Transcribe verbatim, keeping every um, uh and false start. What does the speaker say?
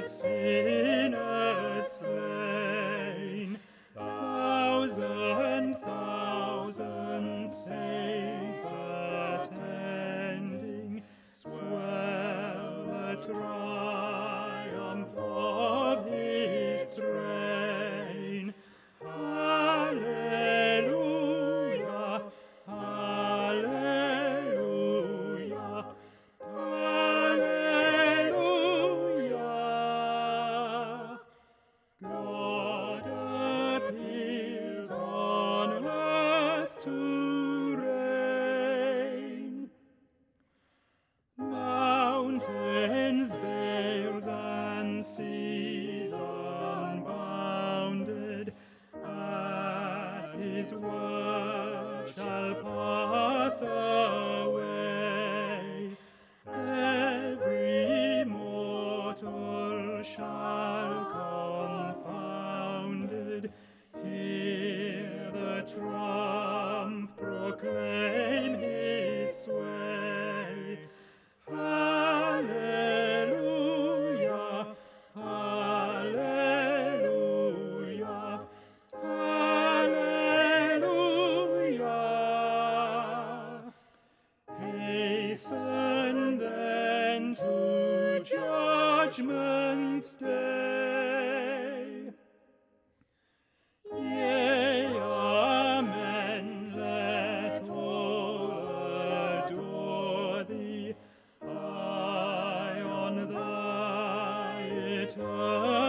hundred sinners slain, thousand, thousand saints attending, swell the triumph of his train. Hallelujah, hallelujah, hallelujah. God appears on earth to reign. Mountains, vales, and seas unbounded at his word shall pass away. Every mortal shall confounded hear the trump proclaim his sway. Hallelujah, hallelujah, hallelujah. Hasten then to judgment day. Yea, amen, let all adore thee, I on thy eternal